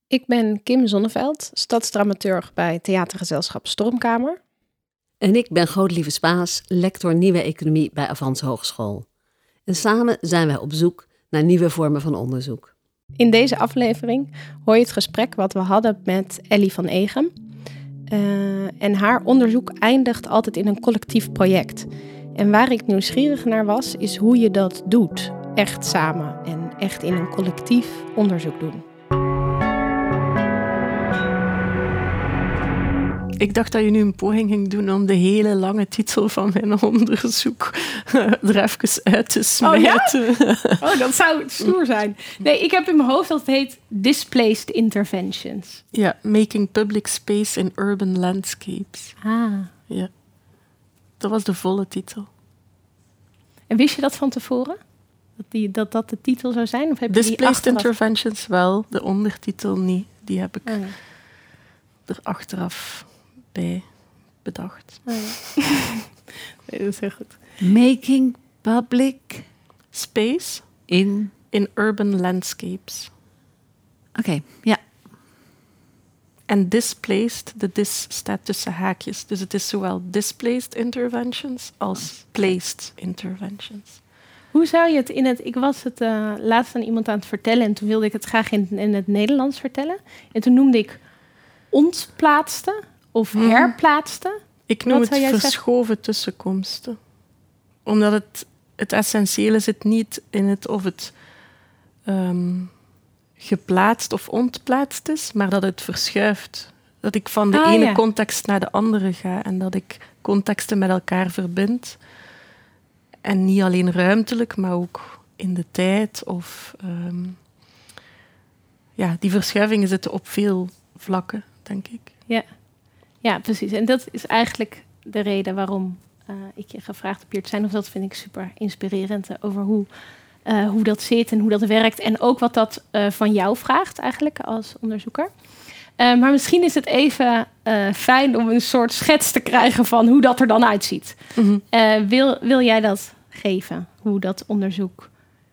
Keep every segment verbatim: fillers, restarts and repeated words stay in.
Ik ben Kim Zonneveld, stadsdramaturg bij theatergezelschap Stormkamer. En ik ben Godelieve Spaas, lector Nieuwe Economie bij Avans Hogeschool. En samen zijn wij op zoek naar nieuwe vormen van onderzoek. In deze aflevering hoor je het gesprek wat we hadden met Ellie van Egem. Uh, en haar onderzoek eindigt altijd in een collectief project. En waar ik nieuwsgierig naar was, is hoe je dat doet. Echt samen en echt in een collectief onderzoek doen. Ik dacht dat je nu een poging ging doen om de hele lange titel van mijn onderzoek er even uit te smijten. Oh, ja? Oh, dat zou stoer zijn. Nee, ik heb in mijn hoofd dat het heet Displaced Interventions. Ja, Making Public Space in Urban Landscapes. Ah. Ja, dat was de volle titel. En wist je dat van tevoren? Dat die, dat, dat de titel zou zijn? Of heb je Displaced die achteraf... Interventions wel, de ondertitel niet. Die heb ik oh, ja. er achteraf bij bedacht. Oh, ja. Nee, dat is heel goed. Making Public Space in... in Urban Landscapes. Oké, okay, ja. En displaced, de dis staat tussen haakjes. Dus het is zowel displaced interventions als placed interventions. Hoe zou je het in het... Ik was het uh, laatst aan iemand aan het vertellen en toen wilde ik het graag in, in het Nederlands vertellen. En toen noemde ik ontplaatste of hmm. herplaatste. Ik noem Wat het verschoven zeggen? tussenkomsten. Omdat het, het essentiële zit niet in het of het um, geplaatst of ontplaatst is, maar dat het verschuift. Dat ik van de ah, ene ja. context naar de andere ga en dat ik contexten met elkaar verbind. En niet alleen ruimtelijk, maar ook in de tijd. Of, um, ja, die verschuivingen zitten op veel vlakken, denk ik. Ja. Ja, precies. En dat is eigenlijk de reden waarom uh, ik je gevraagd heb hier te zijn. Of dat vind ik super inspirerend uh, over hoe, uh, hoe dat zit en hoe dat werkt. En ook wat dat uh, van jou vraagt eigenlijk als onderzoeker. Uh, maar misschien is het even uh, fijn om een soort schets te krijgen van hoe dat er dan uitziet. Mm-hmm. Uh, wil, wil jij dat geven, hoe dat onderzoek...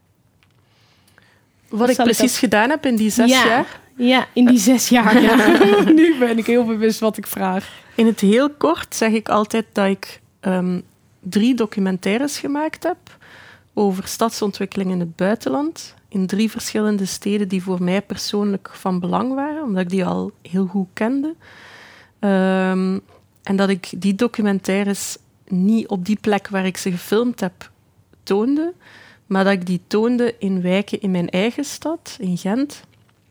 Wat ik precies dat... gedaan heb in die zes ja. jaar? Ja, in die zes jaar. Ja. Nu ben ik heel bewust wat ik vraag. In het heel kort zeg ik altijd dat ik um, drie documentaires gemaakt heb over stadsontwikkeling in het buitenland. In drie verschillende steden die voor mij persoonlijk van belang waren, omdat ik die al heel goed kende. Um, en dat ik die documentaires niet op die plek waar ik ze gefilmd heb toonde, maar dat ik die toonde in wijken in mijn eigen stad, in Gent.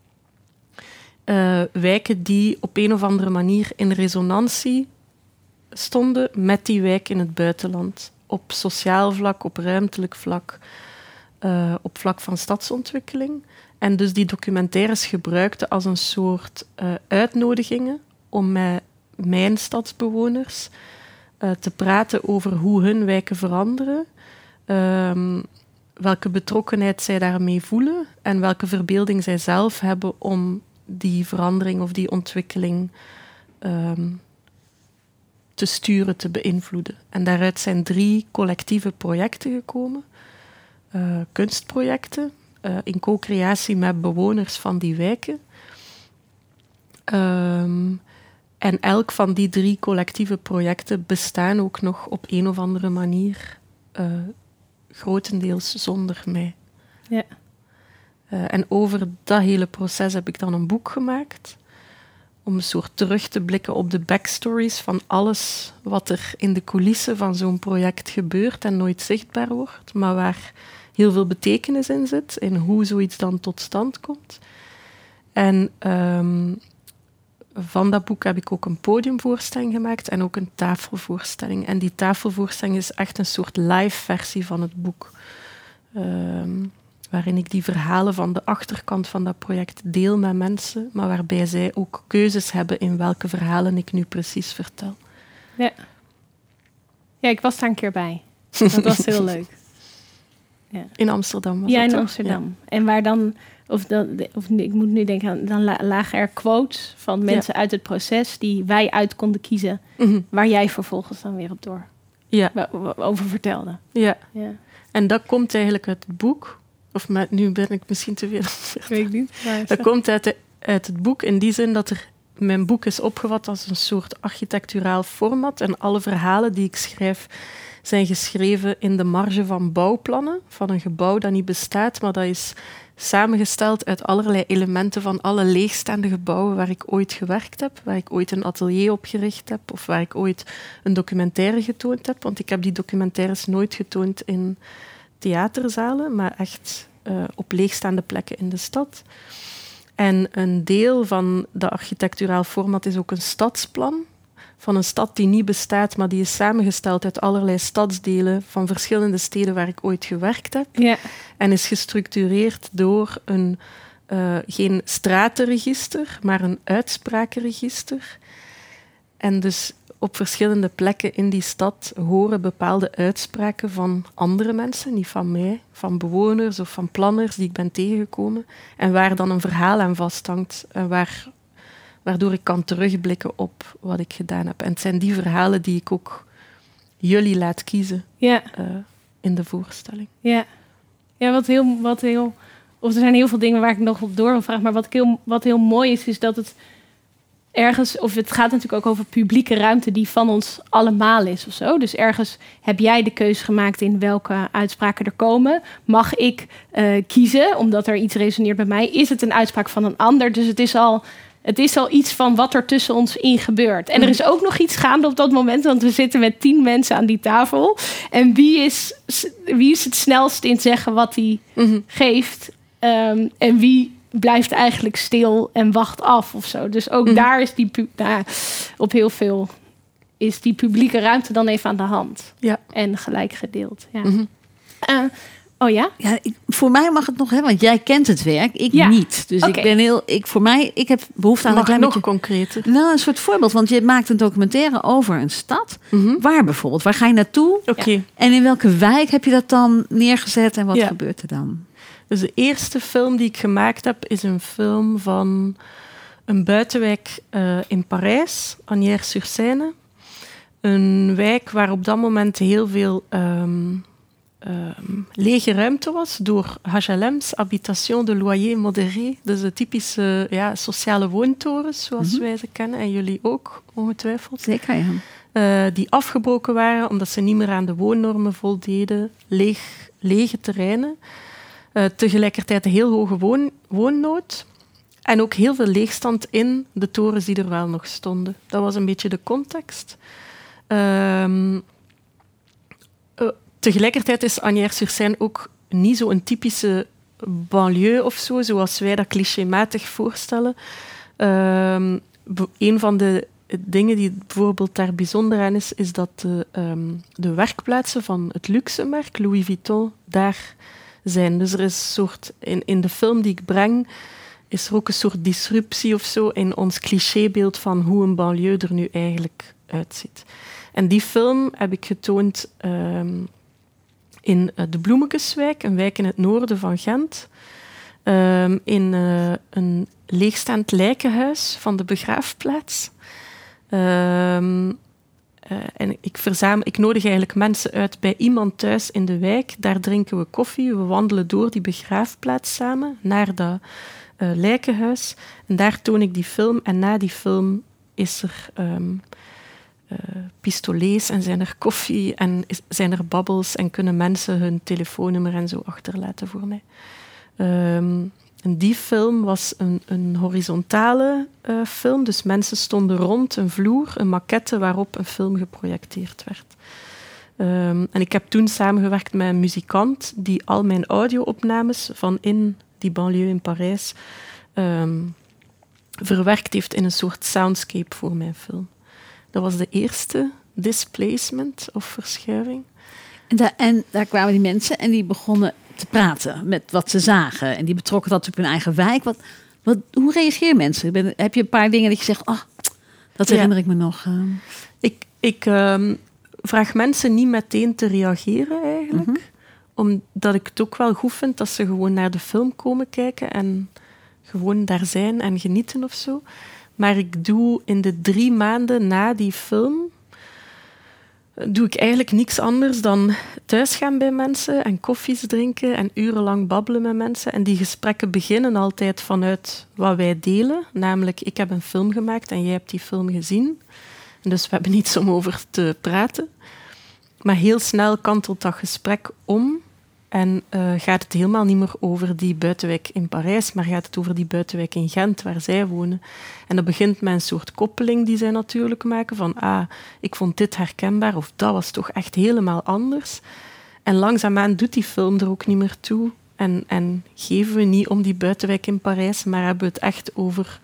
Uh, wijken die op een of andere manier in resonantie stonden met die wijk in het buitenland. Op sociaal vlak, op ruimtelijk vlak, uh, op vlak van stadsontwikkeling. En dus die documentaires gebruikte als een soort uh, uitnodigingen om met mijn stadsbewoners uh, te praten over hoe hun wijken veranderen, um, welke betrokkenheid zij daarmee voelen en welke verbeelding zij zelf hebben om die verandering of die ontwikkeling um, te sturen, te beïnvloeden. En daaruit zijn drie collectieve projecten gekomen. Uh, kunstprojecten, uh, in co-creatie met bewoners van die wijken. Um, en elk van die drie collectieve projecten bestaan ook nog op een of andere manier uh, grotendeels zonder mij. Ja. Uh, en over dat hele proces heb ik dan een boek gemaakt. Om een soort terug te blikken op de backstories van alles wat er in de coulissen van zo'n project gebeurt en nooit zichtbaar wordt, maar waar heel veel betekenis in zit, in hoe zoiets dan tot stand komt. En um, van dat boek heb ik ook een podiumvoorstelling gemaakt en ook een tafelvoorstelling. En die tafelvoorstelling is echt een soort live versie van het boek. Um, waarin ik die verhalen van de achterkant van dat project deel met mensen, maar waarbij zij ook keuzes hebben in welke verhalen ik nu precies vertel. Ja, ja ik was daar een keer bij. Dat was heel leuk. Ja. In Amsterdam was Ja, het in toch? Amsterdam. Ja. En waar dan, of, dan, of ik moet nu denken aan, dan lagen er quotes van mensen ja. uit het proces die wij uit konden kiezen, mm-hmm. waar jij vervolgens dan weer op door ja. over vertelde. Ja. ja, en dat komt eigenlijk uit het boek. Of met, nu ben ik misschien te veel. Weet ik niet. Dat komt uit de uit het boek in die zin dat er mijn boek is opgevat als een soort architecturaal format en alle verhalen die ik schrijf zijn geschreven in de marge van bouwplannen van een gebouw dat niet bestaat, maar dat is samengesteld uit allerlei elementen van alle leegstaande gebouwen waar ik ooit gewerkt heb, waar ik ooit een atelier opgericht heb of waar ik ooit een documentaire getoond heb. Want ik heb die documentaires nooit getoond in theaterzalen, maar echt uh, op leegstaande plekken in de stad. En een deel van dat architecturaal format is ook een stadsplan van een stad die niet bestaat, maar die is samengesteld uit allerlei stadsdelen van verschillende steden waar ik ooit gewerkt heb. Ja. En is gestructureerd door een, uh, geen stratenregister, maar een uitsprakenregister. En dus op verschillende plekken in die stad horen bepaalde uitspraken van andere mensen, niet van mij, van bewoners of van planners die ik ben tegengekomen. En waar dan een verhaal aan vasthangt en waar... waardoor ik kan terugblikken op wat ik gedaan heb. En het zijn die verhalen die ik ook jullie laat kiezen ja. uh, in de voorstelling. Ja, ja wat, heel, wat heel... Of er zijn heel veel dingen waar ik nog op door wil vragen. Maar wat heel, wat heel mooi is, is dat het ergens... Of het gaat natuurlijk ook over publieke ruimte die van ons allemaal is of zo. Dus ergens heb jij de keuze gemaakt in welke uitspraken er komen. Mag ik uh, kiezen, omdat er iets resoneert bij mij? Is het een uitspraak van een ander? Dus het is al... Het is al iets van wat er tussen ons in gebeurt. En er is ook nog iets gaande op dat moment, want we zitten met tien mensen aan die tafel. En wie is, wie is het snelst in zeggen wat hij mm-hmm. geeft? Um, en wie blijft eigenlijk stil en wacht af of zo. Dus ook mm-hmm. daar is die pu- nou, op heel veel is die publieke ruimte dan even aan de hand. Ja. En gelijk gedeeld. Ja. Mm-hmm. Uh, Oh ja? Ja, ik, voor mij mag het nog, hè, want jij kent het werk, ik ja. niet. Dus okay. ik ben heel, ik voor mij, ik heb behoefte aan mag een klein nog beetje concreter. Nou, een soort voorbeeld, want je maakt een documentaire over een stad. Mm-hmm. Waar bijvoorbeeld? Waar ga je naartoe? Okay. Ja. En in welke wijk heb je dat dan neergezet en wat ja. gebeurt er dan? Dus de eerste film die ik gemaakt heb is een film van een buitenwijk uh, in Parijs, Asnières-sur-Seine. Een wijk waar op dat moment heel veel um, um, lege ruimte was door H L M's, Habitation de Loyer Modéré. Dus de typische ja, sociale woontorens, zoals mm-hmm. wij ze kennen. En jullie ook, ongetwijfeld. Zeker, ja. Uh, die afgebroken waren omdat ze niet meer aan de woonnormen voldeden. Leeg, lege terreinen. Uh, tegelijkertijd een heel hoge woon, woonnood. En ook heel veel leegstand in de torens die er wel nog stonden. Dat was een beetje de context. Um, uh, tegelijkertijd is Asnières-sur-Seine ook niet zo'n typische banlieue of zo, zoals wij dat clichématig voorstellen. Um, een van de dingen die bijvoorbeeld daar bijzonder aan is, is dat de, um, de werkplaatsen van het luxemerk Louis Vuitton daar zijn. Dus er is een soort, in, in de film die ik breng, is er ook een soort disruptie of zo in ons clichébeeld van hoe een banlieue er nu eigenlijk uitziet. En die film heb ik getoond um, in uh, de Bloemekeswijk, een wijk in het noorden van Gent, um, in uh, een leegstaand lijkenhuis van de begraafplaats. Um, uh, en ik, verzamel, ik nodig eigenlijk mensen uit bij iemand thuis in de wijk. Daar drinken we koffie, we wandelen door die begraafplaats samen naar dat uh, lijkenhuis. En daar toon ik die film. En na die film is er um, uh, pistolets en zijn er koffie en is, zijn er babbels en kunnen mensen hun telefoonnummer en zo achterlaten voor mij. Um, En die film was een, een horizontale uh, film. Dus mensen stonden rond een vloer, een maquette waarop een film geprojecteerd werd. Um, en ik heb toen samengewerkt met een muzikant die al mijn audio-opnames van in die banlieue in Parijs um, verwerkt heeft in een soort soundscape voor mijn film. Dat was de eerste displacement of verschuiving. En, da- en daar kwamen die mensen en die begonnen te praten met wat ze zagen. En die betrokken dat op hun eigen wijk. Wat, wat, hoe reageren mensen? Ben, heb je een paar dingen dat je zegt, oh, dat herinner ja. ik me nog. Uh. Ik, ik um, vraag mensen niet meteen te reageren eigenlijk. Mm-hmm. Omdat ik het ook wel goed vind dat ze gewoon naar de film komen kijken en gewoon daar zijn en genieten of zo. Maar ik doe in de drie maanden na die film doe ik eigenlijk niks anders dan thuis gaan bij mensen en koffies drinken en urenlang babbelen met mensen. En die gesprekken beginnen altijd vanuit wat wij delen. Namelijk, ik heb een film gemaakt en jij hebt die film gezien. En dus we hebben niets om over te praten. Maar heel snel kantelt dat gesprek om. En uh, gaat het helemaal niet meer over die buitenwijk in Parijs, maar gaat het over die buitenwijk in Gent, waar zij wonen. En dat begint met een soort koppeling die zij natuurlijk maken, van ah, ik vond dit herkenbaar, of dat was toch echt helemaal anders. En langzaamaan doet die film er ook niet meer toe. En, en geven we niet om die buitenwijk in Parijs, maar hebben we het echt over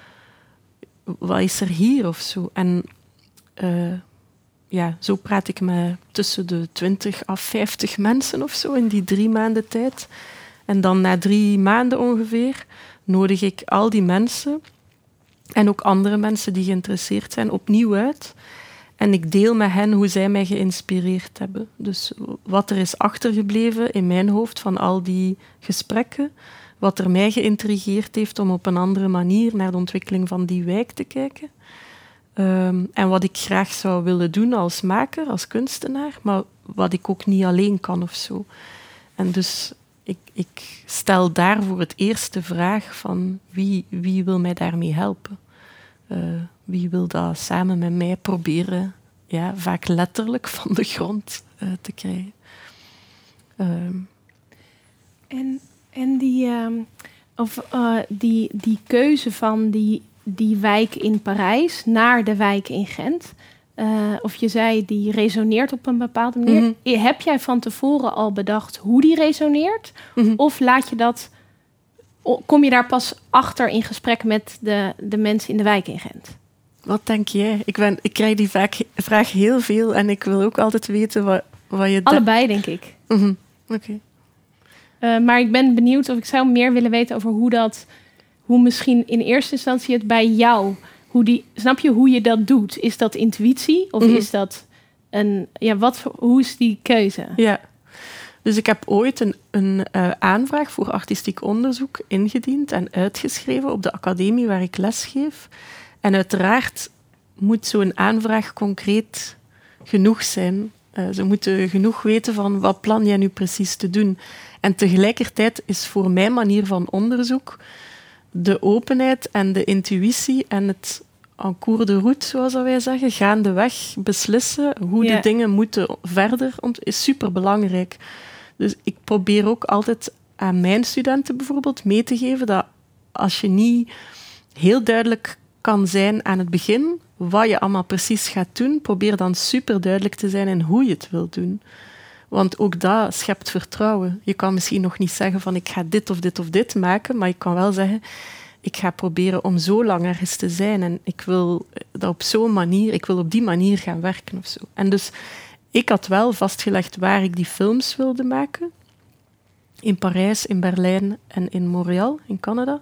wat is er hier of zo. En uh, ja, zo praat ik met tussen de twintig à vijftig mensen of zo in die drie maanden tijd. En dan na drie maanden ongeveer nodig ik al die mensen en ook andere mensen die geïnteresseerd zijn opnieuw uit. En ik deel met hen hoe zij mij geïnspireerd hebben. Dus wat er is achtergebleven in mijn hoofd van al die gesprekken, wat er mij geïntrigeerd heeft om op een andere manier naar de ontwikkeling van die wijk te kijken. Um, en wat ik graag zou willen doen als maker, als kunstenaar, maar wat ik ook niet alleen kan of zo. En dus ik, ik stel daarvoor het eerste vraag van wie, wie wil mij daarmee helpen? Uh, wie wil dat samen met mij proberen, ja, vaak letterlijk van de grond uh, te krijgen? Um. En, en die, um, of, uh, die, die keuze van die... die wijk in Parijs naar de wijk in Gent. Uh, of je zei, die resoneert op een bepaalde manier. Mm-hmm. Heb jij van tevoren al bedacht hoe die resoneert? Mm-hmm. Of laat je dat... kom je daar pas achter in gesprek met de, de mensen in de wijk in Gent? Wat denk jij? Ik, ben, ik krijg die vaak, vraag heel veel en ik wil ook altijd weten wat, wat je... Allebei, denk ik. Mm-hmm. Oké. Okay. Uh, maar ik ben benieuwd of ik zou meer willen weten over hoe dat... hoe misschien in eerste instantie het bij jou... Hoe die, snap je hoe je dat doet? Is dat intuïtie? Of mm-hmm. is dat een... Ja, wat, hoe is die keuze? Ja, dus ik heb ooit een, een uh, aanvraag voor artistiek onderzoek ingediend en uitgeschreven op de academie waar ik lesgeef. En uiteraard moet zo'n aanvraag concreet genoeg zijn. Uh, ze moeten genoeg weten van wat plan jij nu precies te doen. En tegelijkertijd is voor mijn manier van onderzoek... de openheid en de intuïtie en het en cours de route, zoals wij zeggen, gaandeweg beslissen hoe yeah. de dingen moeten verder, is superbelangrijk. Dus ik probeer ook altijd aan mijn studenten bijvoorbeeld mee te geven dat als je niet heel duidelijk kan zijn aan het begin wat je allemaal precies gaat doen, probeer dan superduidelijk te zijn in hoe je het wilt doen. Want ook dat schept vertrouwen. Je kan misschien nog niet zeggen van ik ga dit of dit of dit maken, maar je kan wel zeggen ik ga proberen om zo lang ergens te zijn en ik wil dat op zo'n manier, ik wil op die manier gaan werken of zo. En dus ik had wel vastgelegd waar ik die films wilde maken. In Parijs, in Berlijn en in Montreal, in Canada.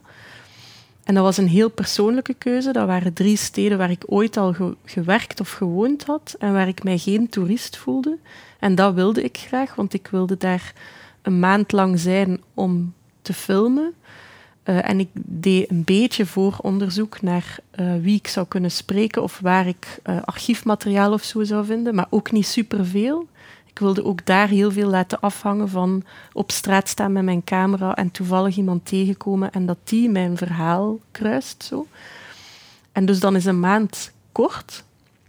En dat was een heel persoonlijke keuze. Dat waren drie steden waar ik ooit al ge- gewerkt of gewoond had en waar ik mij geen toerist voelde. En dat wilde ik graag, want ik wilde daar een maand lang zijn om te filmen. Uh, en ik deed een beetje vooronderzoek naar uh, wie ik zou kunnen spreken of waar ik uh, archiefmateriaal of zo zou vinden, maar ook niet superveel. Ik wilde ook daar heel veel laten afhangen van op straat staan met mijn camera en toevallig iemand tegenkomen en dat die mijn verhaal kruist. Zo. En dus dan is een maand kort.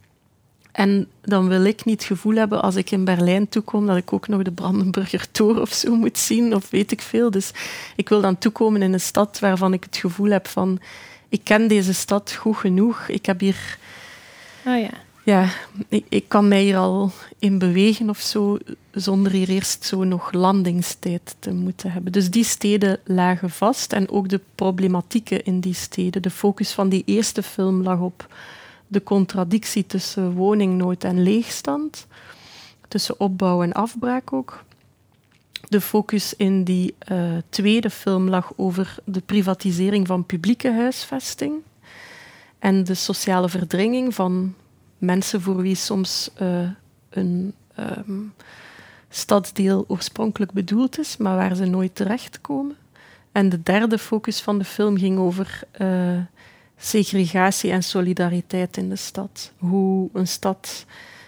En dan wil ik niet het gevoel hebben als ik in Berlijn toekom dat ik ook nog de Brandenburger Tor of zo moet zien, of weet ik veel. Dus ik wil dan toekomen in een stad waarvan ik het gevoel heb van ik ken deze stad goed genoeg. Ik heb hier... Oh ja. Ja, ik, ik kan mij hier al in bewegen of zo, zonder hier eerst zo nog landingstijd te moeten hebben. Dus die steden lagen vast en ook de problematieken in die steden. De focus van die eerste film lag op de contradictie tussen woningnood en leegstand, tussen opbouw en afbraak ook. De focus in die uh, tweede film lag over de privatisering van publieke huisvesting en de sociale verdringing van mensen voor wie soms uh, een um, stadsdeel oorspronkelijk bedoeld is, maar waar ze nooit terechtkomen. En de derde focus van de film ging over uh, segregatie en solidariteit in de stad. Hoe een stad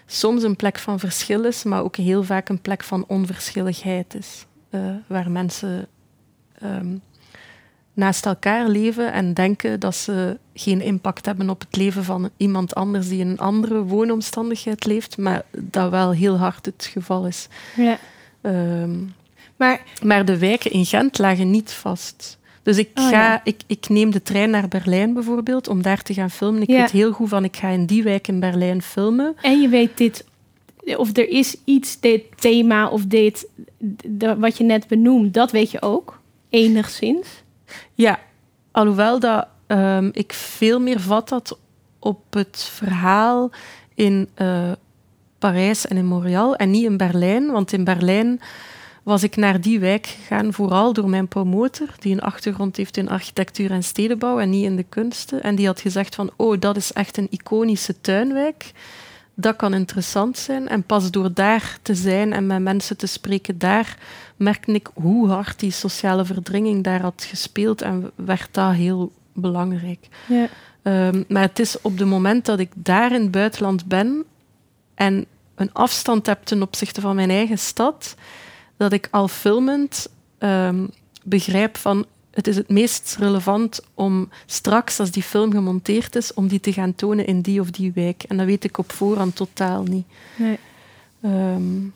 soms een plek van verschil is, maar ook heel vaak een plek van onverschilligheid is. Uh, waar mensen um, naast elkaar leven en denken dat ze geen impact hebben op het leven van iemand anders die in een andere woonomstandigheid leeft, maar dat wel heel hard het geval is. Ja. Um, maar, maar de wijken in Gent lagen niet vast. Dus ik, oh, ga, ja. ik, ik neem de trein naar Berlijn bijvoorbeeld om daar te gaan filmen. Ik ja. weet heel goed van, ik ga in die wijk in Berlijn filmen. En je weet dit, of er is iets, dit thema of dit, de, wat je net benoemt, dat weet je ook, enigszins. Ja, alhoewel dat um, ik veel meer vat had op het verhaal in uh, Parijs en in Montreal en niet in Berlijn. Want in Berlijn was ik naar die wijk gegaan, vooral door mijn promotor, die een achtergrond heeft in architectuur en stedenbouw en niet in de kunsten. En die had gezegd van, oh, dat is echt een iconische tuinwijk. Dat kan interessant zijn. En pas door daar te zijn en met mensen te spreken daar, merkte ik hoe hard die sociale verdringing daar had gespeeld en werd dat heel belangrijk. Ja. Um, maar het is op het moment dat ik daar in het buitenland ben en een afstand heb ten opzichte van mijn eigen stad, dat ik al filmend um, begrijp van het is het meest relevant om straks, als die film gemonteerd is, om die te gaan tonen in die of die wijk. En dat weet ik op voorhand totaal niet. Nee. Um,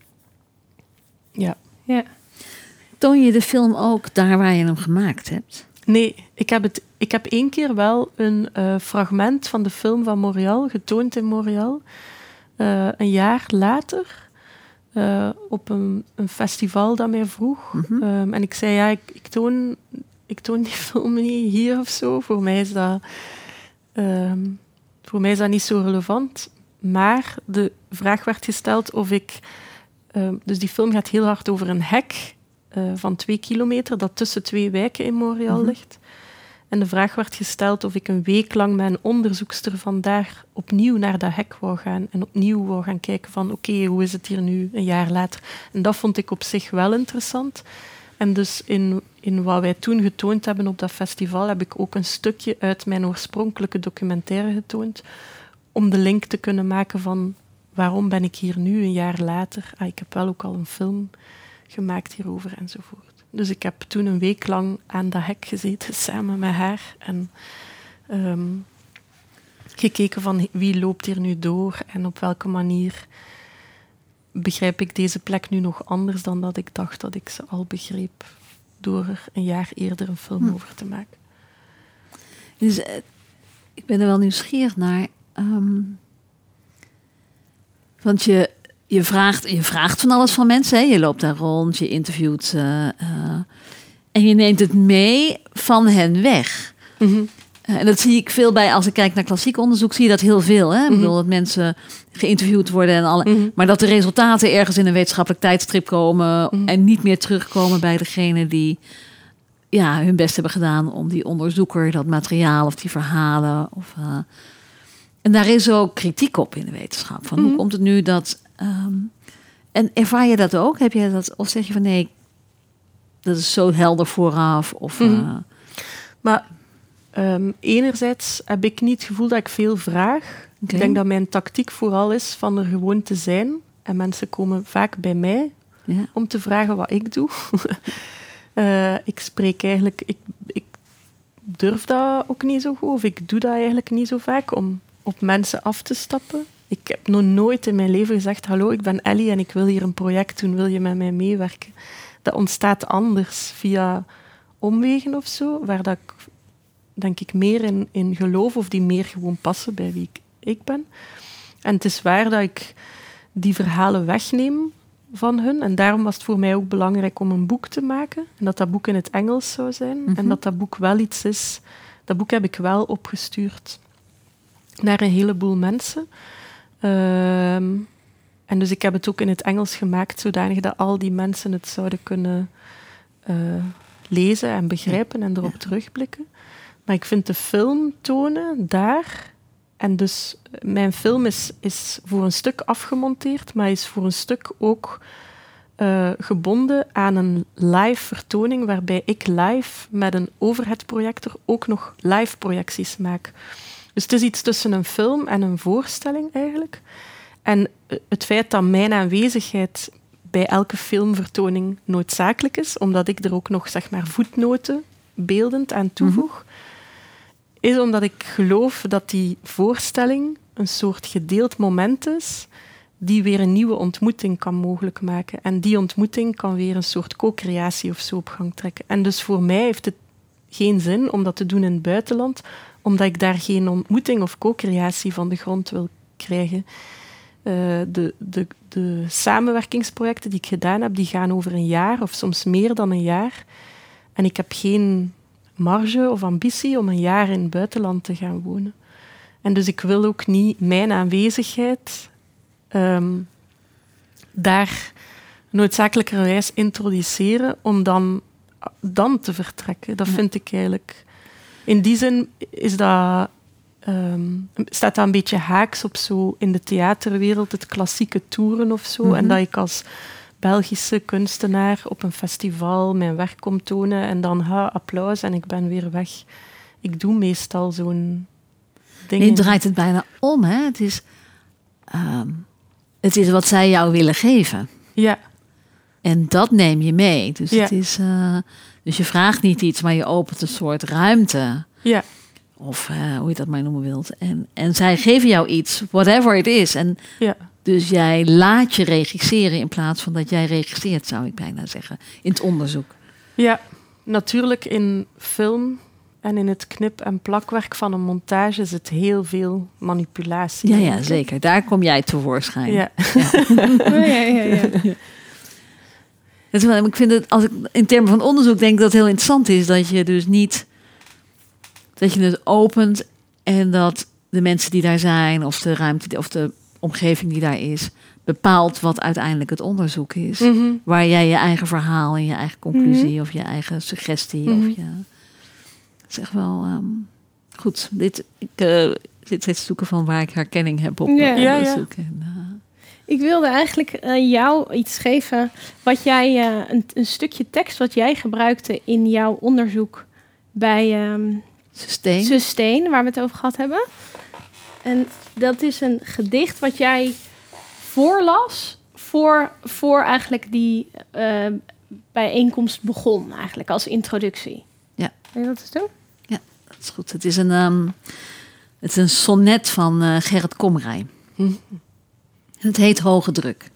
ja. ja. Toon je de film ook daar waar je hem gemaakt hebt? Nee, ik heb, het, ik heb één keer wel een uh, fragment van de film van Montreal getoond in Montreal. Uh, een jaar later. Uh, op een, een festival dat mij vroeg. Mm-hmm. Um, en ik zei, ja, ik, ik, toon, ik toon die film niet hier of zo. Voor mij is dat, um, voor mij is dat niet zo relevant. Maar de vraag werd gesteld of ik... Um, dus die film gaat heel hard over een hek uh, van twee kilometer dat tussen twee wijken in Montreal mm-hmm. ligt. En de vraag werd gesteld of ik een week lang met een onderzoekster vandaar opnieuw naar dat hek wou gaan. En opnieuw wou gaan kijken van, oké, okay, hoe is het hier nu een jaar later? En dat vond ik op zich wel interessant. En dus in, in wat wij toen getoond hebben op dat festival, heb ik ook een stukje uit mijn oorspronkelijke documentaire getoond. Om de link te kunnen maken van, waarom ben ik hier nu een jaar later? Ah, ik heb wel ook al een film gemaakt hierover enzovoort. Dus ik heb toen een week lang aan dat hek gezeten, samen met haar. En um, gekeken van wie loopt hier nu door en op welke manier begrijp ik deze plek nu nog anders dan dat ik dacht dat ik ze al begreep. Door er een jaar eerder een film hm. over te maken. Dus uh, ik ben er wel nieuwsgierig naar. Um, want je... Je vraagt, je vraagt van alles van mensen. Hè? Je loopt daar rond, je interviewt. Uh, uh, en je neemt het mee van hen weg. Mm-hmm. Uh, en dat zie ik veel bij, als ik kijk naar klassiek onderzoek, zie je dat heel veel. Hè? Mm-hmm. Ik bedoel, dat mensen geïnterviewd worden. En alle, mm-hmm. Maar dat de resultaten ergens in een wetenschappelijk tijdstrip komen. Mm-hmm. En niet meer terugkomen bij degene die ja, hun best hebben gedaan om die onderzoeker, dat materiaal of die verhalen. Of, uh, en daar is ook kritiek op in de wetenschap. Van, mm-hmm. Hoe komt het nu dat... Um, en ervaar je dat ook? Heb je dat, of zeg je van nee, dat is zo helder vooraf? Of, mm-hmm. uh... Maar um, enerzijds heb ik niet het gevoel dat ik veel vraag. Okay. Ik denk dat mijn tactiek vooral is van er gewoon te zijn. En mensen komen vaak bij mij ja. om te vragen wat ik doe. uh, ik spreek eigenlijk... Ik, ik durf dat ook niet zo goed. Of ik doe dat eigenlijk niet zo vaak om op mensen af te stappen. Ik heb nog nooit in mijn leven gezegd, hallo, ik ben Ellie en ik wil hier een project doen, wil je met mij meewerken? Dat ontstaat anders, via omwegen of zo, waar dat ik, denk ik, meer in, in geloof of die meer gewoon passen bij wie ik, ik ben. En het is waar dat ik die verhalen wegneem van hun. En daarom was het voor mij ook belangrijk om een boek te maken. En dat dat boek in het Engels zou zijn. Mm-hmm. En dat dat boek wel iets is... Dat boek heb ik wel opgestuurd naar een heleboel mensen... Um, en dus ik heb het ook in het Engels gemaakt, zodanig dat al die mensen het zouden kunnen uh, lezen en begrijpen en erop terugblikken. Maar ik vind de film tonen daar... En dus mijn film is, is voor een stuk afgemonteerd, maar is voor een stuk ook uh, gebonden aan een live vertoning, waarbij ik live met een overheadprojector ook nog live projecties maak. Dus het is iets tussen een film en een voorstelling eigenlijk. En het feit dat mijn aanwezigheid bij elke filmvertoning noodzakelijk is, omdat ik er ook nog zeg maar voetnoten beeldend aan toevoeg, mm-hmm. is omdat ik geloof dat die voorstelling een soort gedeeld moment is die weer een nieuwe ontmoeting kan mogelijk maken. En die ontmoeting kan weer een soort co-creatie of zo op gang trekken. En dus voor mij heeft het geen zin om dat te doen in het buitenland, omdat ik daar geen ontmoeting of co-creatie van de grond wil krijgen. Uh, de, de, de samenwerkingsprojecten die ik gedaan heb, die gaan over een jaar of soms meer dan een jaar. En ik heb geen marge of ambitie om een jaar in het buitenland te gaan wonen. En dus ik wil ook niet mijn aanwezigheid um, daar noodzakelijkerwijs introduceren om dan, dan te vertrekken. Dat ja. vind ik eigenlijk... In die zin is dat... Um, staat dat een beetje haaks op zo in de theaterwereld, het klassieke toeren of zo. Mm-hmm. En dat ik als Belgische kunstenaar op een festival mijn werk kom tonen en dan ha, applaus en ik ben weer weg. Ik doe meestal zo'n ding. Je draait het bijna om, hè? Het is, um, het is wat zij jou willen geven. Ja. En dat neem je mee. Dus, ja. het is, uh, dus je vraagt niet iets, maar je opent een soort ruimte. Ja. Of uh, hoe je dat maar noemen wilt. En, en zij geven jou iets, whatever it is. En ja. Dus jij laat je regisseren in plaats van dat jij regisseert, zou ik bijna zeggen, in het onderzoek. Ja, natuurlijk in film en in het knip- en plakwerk van een montage zit heel veel manipulatie. Ja, ja, zeker. Daar kom jij tevoorschijn. Ja. Ja. ja, ja, ja. ja. Het, ik vind het, als ik in termen van onderzoek denk dat het heel interessant is dat je dus niet... dat je het opent en dat de mensen die daar zijn of de ruimte of de omgeving die daar is bepaalt wat uiteindelijk het onderzoek is. Mm-hmm. Waar jij je eigen verhaal en je eigen conclusie mm-hmm. of je eigen suggestie mm-hmm. of je... Het is echt wel um, goed. Dit, ik uh, zit steeds zoeken van waar ik herkenning heb op ja. uh, Ja, ja. onderzoek. En, uh, Ik wilde eigenlijk uh, jou iets geven wat jij uh, een, een stukje tekst wat jij gebruikte in jouw onderzoek bij um, Sustain. Sustain, waar we het over gehad hebben. En dat is een gedicht wat jij voorlas voor, voor eigenlijk die uh, bijeenkomst begon, eigenlijk als introductie. Ja. Wil je dat eens doen? Ja, dat is goed. Het is een, um, het is een sonnet van uh, Gerrit Komrij. Hm. Het heet Hoge Druk.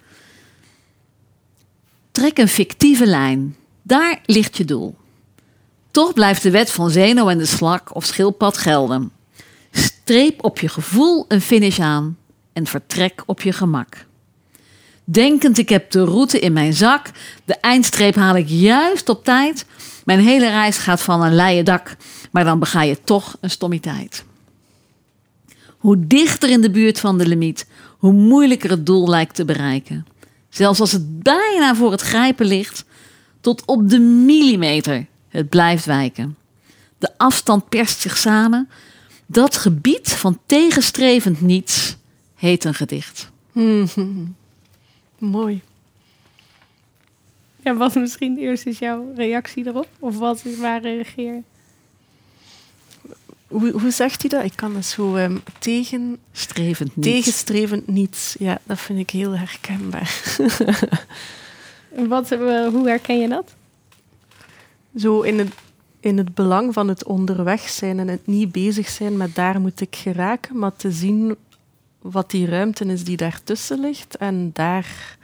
Trek een fictieve lijn. Daar ligt je doel. Toch blijft de wet van Zeno en de slak of schildpad gelden. Streep op je gevoel een finish aan en vertrek op je gemak. Denkend ik heb de route in mijn zak, de eindstreep haal ik juist op tijd. Mijn hele reis gaat van een leien dak, maar dan bega je toch een stommiteit. Hoe dichter in de buurt van de limiet, hoe moeilijker het doel lijkt te bereiken. Zelfs als het bijna voor het grijpen ligt, tot op de millimeter, het blijft wijken. De afstand perst zich samen. Dat gebied van tegenstrevend niets heet een gedicht. Mm-hmm. Mooi. Ja, wat misschien eerst is jouw reactie erop? Of wat is waar reageer? Hoe, hoe zegt hij dat? Ik kan dat zo um, tegen... Strevend niets. Tegenstrevend niets. Ja, dat vind ik heel herkenbaar. Wat, uh, hoe herken je dat? Zo in het, in het belang van het onderweg zijn en het niet bezig zijn met daar moet ik geraken, maar te zien wat die ruimte is die daartussen ligt en daar...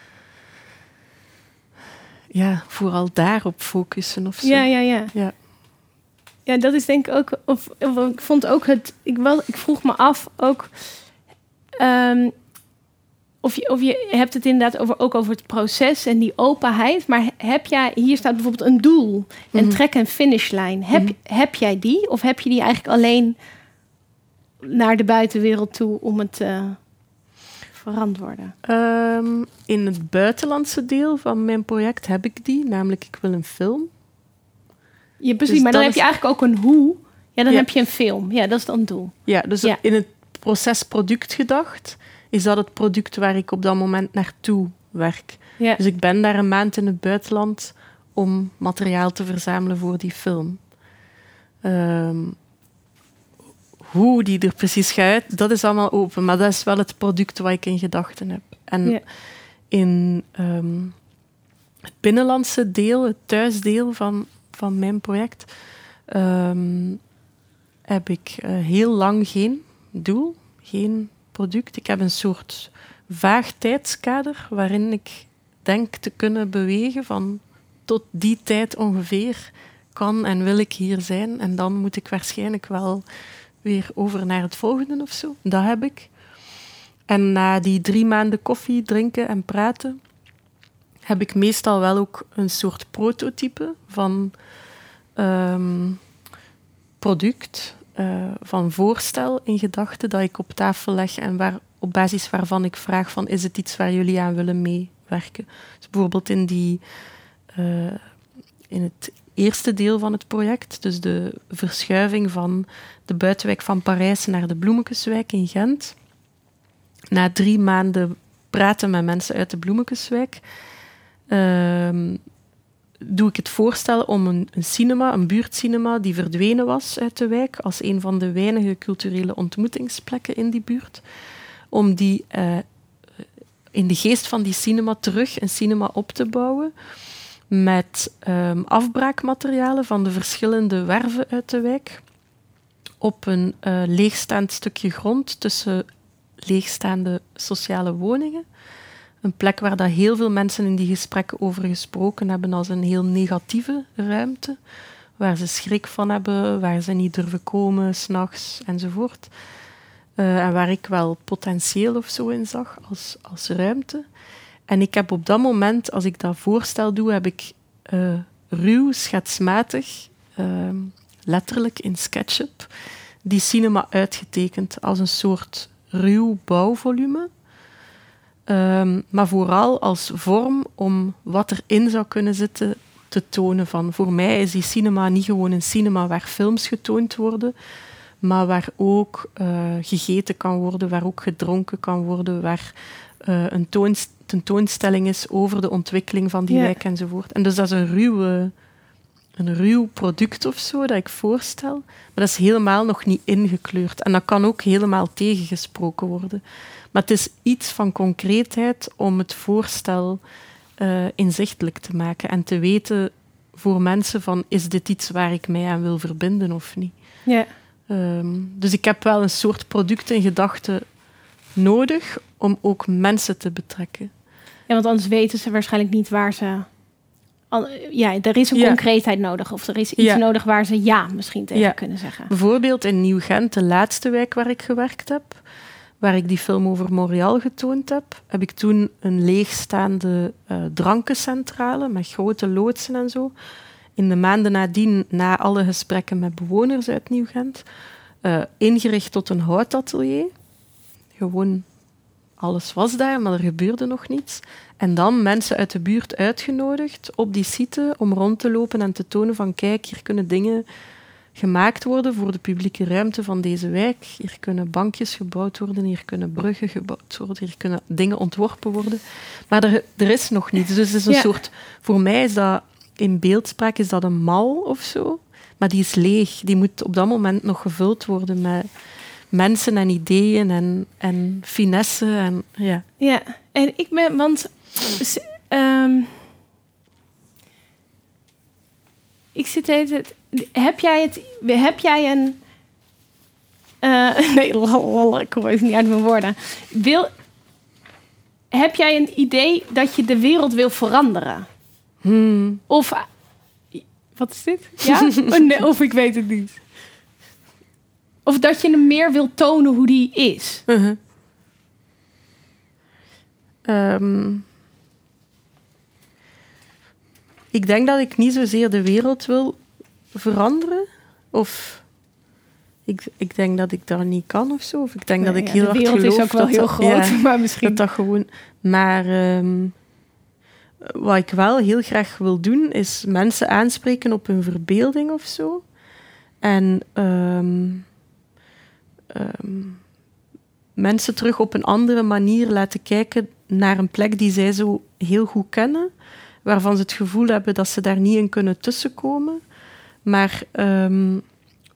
Ja, vooral daarop focussen of zo. Ja, ja, ja. Ja. Ja, dat is denk ik ook... Of, of ik vond ook het... Ik, wel, ik vroeg me af ook... Um, of, je, of je hebt het inderdaad over, ook over het proces en die openheid. Maar heb jij... Hier staat bijvoorbeeld een doel. Een Mm-hmm. trek- en finishlijn. Heb, Mm-hmm. heb jij die? Of heb je die eigenlijk alleen naar de buitenwereld toe om het te uh, verantwoorden? Um, in het buitenlandse deel van mijn project heb ik die. Namelijk, ik wil een film. Ja, precies. Dus maar dan dat heb je is... eigenlijk ook een hoe. Ja, dan Ja. heb je een film. Ja, dat is dan het doel. Ja, dus Ja. in het proces product gedacht, is dat het product waar ik op dat moment naartoe werk. Ja. Dus ik ben daar een maand in het buitenland om materiaal te verzamelen voor die film. Um, hoe die er precies gaat uit, dat is allemaal open. Maar dat is wel het product wat ik in gedachten heb. En ja. in um, het binnenlandse deel, het thuisdeel van, van mijn project, um, heb ik uh, heel lang geen doel, geen product. Ik heb een soort vaag tijdskader waarin ik denk te kunnen bewegen van tot die tijd ongeveer kan en wil ik hier zijn. En dan moet ik waarschijnlijk wel weer over naar het volgende of zo. Dat heb ik. En na die drie maanden koffie drinken en praten, heb ik meestal wel ook een soort prototype van um, product, uh, van voorstel in gedachten dat ik op tafel leg en waar, op basis waarvan ik vraag van, is het iets waar jullie aan willen meewerken? Dus bijvoorbeeld in, die, uh, in het eerste deel van het project, dus de verschuiving van de buitenwijk van Parijs naar de Bloemekeswijk in Gent. Na drie maanden praten met mensen uit de Bloemekeswijk, uh, doe ik het voorstel om een, een cinema, een buurtcinema, die verdwenen was uit de wijk, als een van de weinige culturele ontmoetingsplekken in die buurt, om die uh, in de geest van die cinema terug een cinema op te bouwen, met um, afbraakmaterialen van de verschillende werven uit de wijk, op een uh, leegstaand stukje grond tussen leegstaande sociale woningen. Een plek waar dat heel veel mensen in die gesprekken over gesproken hebben als een heel negatieve ruimte, waar ze schrik van hebben, waar ze niet durven komen, 's nachts enzovoort. Uh, en waar ik wel potentieel of zo in zag als, als ruimte. En ik heb op dat moment, als ik dat voorstel doe, heb ik uh, ruw, schetsmatig, uh, letterlijk in SketchUp, die cinema uitgetekend als een soort ruw bouwvolume. Um, maar vooral als vorm om wat erin zou kunnen zitten te tonen. Van, voor mij is die cinema niet gewoon een cinema waar films getoond worden, maar waar ook uh, gegeten kan worden, waar ook gedronken kan worden, waar uh, een toonst- tentoonstelling is over de ontwikkeling van die ja. wijk enzovoort. En dus dat is een, ruwe, een ruw product of zo dat ik voorstel, maar dat is helemaal nog niet ingekleurd. En dat kan ook helemaal tegengesproken worden. Maar het is iets van concreetheid om het voorstel uh, inzichtelijk te maken en te weten voor mensen van, is dit iets waar ik mij aan wil verbinden of niet? Ja. Um, dus ik heb wel een soort product in gedachten nodig om ook mensen te betrekken. Ja, want anders weten ze waarschijnlijk niet waar ze... Ja, er is een ja. concreetheid nodig. Of er is iets ja. nodig waar ze ja misschien tegen ja. kunnen zeggen. Bijvoorbeeld in Nieuw-Gent, de laatste wijk waar ik gewerkt heb, waar ik die film over Montreal getoond heb, heb ik toen een leegstaande uh, drankencentrale met grote loodsen en zo. In de maanden nadien, na alle gesprekken met bewoners uit Nieuw-Gent, uh, ingericht tot een houtatelier. Gewoon alles was daar, maar er gebeurde nog niets. En dan mensen uit de buurt uitgenodigd op die site om rond te lopen en te tonen van, kijk, hier kunnen dingen gemaakt worden voor de publieke ruimte van deze wijk. Hier kunnen bankjes gebouwd worden, hier kunnen bruggen gebouwd worden, hier kunnen dingen ontworpen worden. Maar er, er is nog niets. Dus het is een ja. soort... Voor mij is dat, in beeldspraak, is dat een mal of zo. Maar die is leeg. Die moet op dat moment nog gevuld worden met mensen en ideeën en, en finesse. En, ja. ja, en ik ben... Want... Um, ik zit even... Heb jij het... Heb jij een... Uh, nee, lol, ik kom even niet uit mijn woorden. Wil, heb jij een idee dat je de wereld wil veranderen? Hmm. Of... Wat is dit? Ja? Oh, nee, of ik weet het niet. Of dat je hem meer wil tonen hoe die is? Uh-huh. Um, ik denk dat ik niet zozeer de wereld wil veranderen. Of ik, ik denk dat ik dat niet kan of zo. Of ik denk nee, dat ik ja, heel hard geloof. De wereld is ook wel heel dat, groot, ja, maar misschien... Dat dat gewoon... Maar um, wat ik wel heel graag wil doen, is mensen aanspreken op hun verbeelding of zo. En um, um, mensen terug op een andere manier laten kijken naar een plek die zij zo heel goed kennen, waarvan ze het gevoel hebben dat ze daar niet in kunnen tussenkomen, maar um,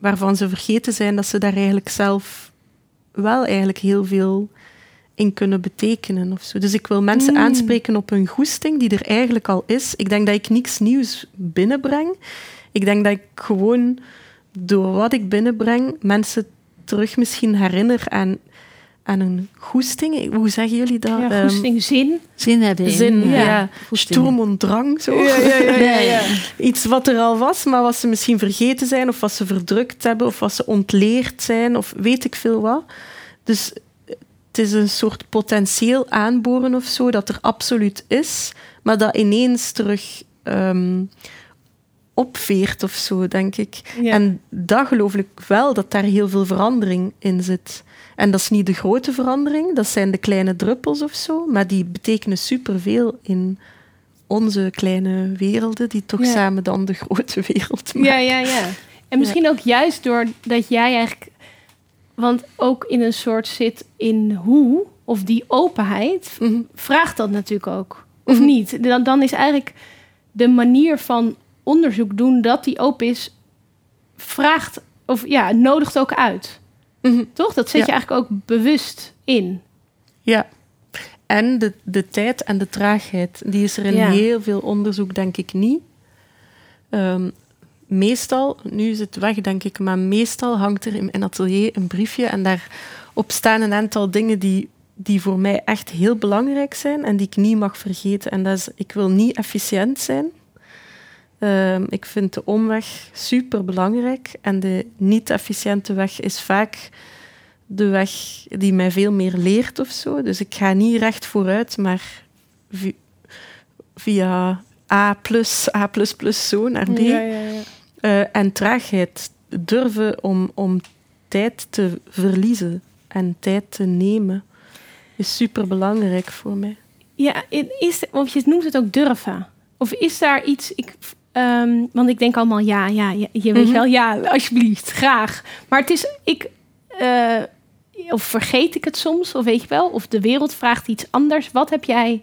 waarvan ze vergeten zijn dat ze daar eigenlijk zelf wel eigenlijk heel veel in kunnen betekenen. Of zo. Dus ik wil mensen mm. aanspreken op hun goesting, die er eigenlijk al is. Ik denk dat ik niks nieuws binnenbreng. Ik denk dat ik gewoon, door wat ik binnenbreng, mensen terug misschien herinner aan, aan een goesting. Hoe zeggen jullie dat? Ja, goesting, um, zin. Zin hebben. Zin, ja. ja. Goesting. Sturm und Drang, zo. Ja, ja, ja, ja, ja. Iets wat er al was, maar wat ze misschien vergeten zijn, of wat ze verdrukt hebben, of wat ze ontleerd zijn, of weet ik veel wat. Dus het is een soort potentieel aanboren of zo, dat er absoluut is, maar dat ineens terug um, opveert of zo, denk ik. Ja. En dat geloof ik wel, dat daar heel veel verandering in zit. En dat is niet de grote verandering, dat zijn de kleine druppels of zo, maar die betekenen superveel in onze kleine werelden, die toch ja. samen dan de grote wereld maken. Ja, ja, ja. En misschien ja. ook juist doordat jij eigenlijk... Want ook in een soort zit in hoe, of die openheid, mm-hmm. vraagt dat natuurlijk ook. Of mm-hmm. niet? Dan, dan is eigenlijk de manier van onderzoek doen dat die open is, vraagt, of ja, nodigt ook uit. Mm-hmm. Toch? Dat zet ja. je eigenlijk ook bewust in. Ja. En de, de tijd en de traagheid, die is er in ja. heel veel onderzoek, denk ik, niet. Um, Meestal, nu is het weg denk ik, maar meestal hangt er in mijn atelier een briefje en daarop staan een aantal dingen die, die voor mij echt heel belangrijk zijn en die ik niet mag vergeten. En dat is, ik wil niet efficiënt zijn. Uh, ik vind de omweg super belangrijk en de niet-efficiënte weg is vaak de weg die mij veel meer leert of zo. Dus ik ga niet recht vooruit, maar vi- via A plus, A plus plus zo naar B. Ja, ja, ja. Uh, en traagheid, durven om, om tijd te verliezen en tijd te nemen, is superbelangrijk voor mij. Ja, is, of je noemt het ook durven. Of is daar iets... Ik, um, want ik denk allemaal ja, ja, je, je weet mm-hmm. wel, ja, alsjeblieft, graag. Maar het is... ik uh, Of vergeet ik het soms, of weet je wel, of de wereld vraagt iets anders. Wat heb jij...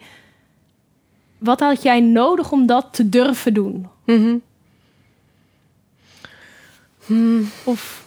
Wat had jij nodig om dat te durven doen? Mm-hmm. Hmm. Of...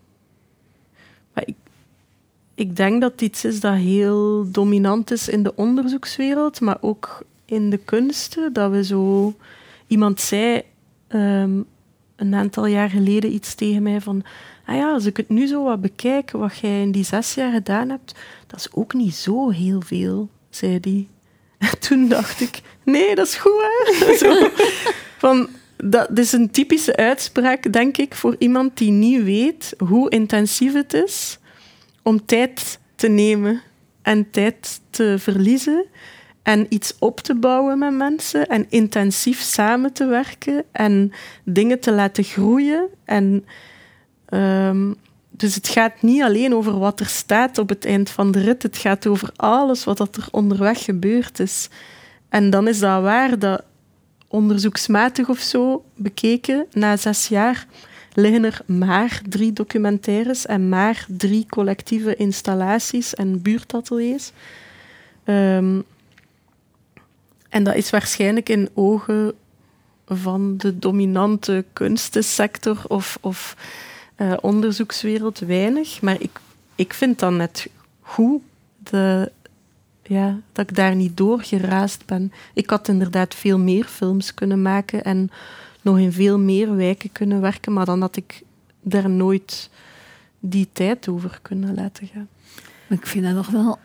Maar ik, ik denk dat het iets is dat heel dominant is in de onderzoekswereld, maar ook in de kunsten. Dat we zo... Iemand zei um, een aantal jaar geleden iets tegen mij van... Ah ja, als ik het nu zo wat bekijk, wat jij in die zes jaar gedaan hebt, dat is ook niet zo heel veel, zei die. En toen dacht ik, nee, dat is goed, hè? Zo, van, dat is een typische uitspraak, denk ik, voor iemand die niet weet hoe intensief het is om tijd te nemen en tijd te verliezen en iets op te bouwen met mensen en intensief samen te werken en dingen te laten groeien. En, um, dus het gaat niet alleen over wat er staat op het eind van de rit, het gaat over alles wat er onderweg gebeurd is. En dan is dat waar dat onderzoeksmatig of zo bekeken, na zes jaar liggen er maar drie documentaires en maar drie collectieve installaties en buurtateliers. Um, en dat is waarschijnlijk in ogen van de dominante kunstensector of, of uh, onderzoekswereld weinig. Maar ik, ik vind dan net goed de, ja, dat ik daar niet door geraasd ben. Ik had inderdaad veel meer films kunnen maken en nog in veel meer wijken kunnen werken, maar dan had ik daar nooit die tijd over kunnen laten gaan. Maar ik vind dat nog wel...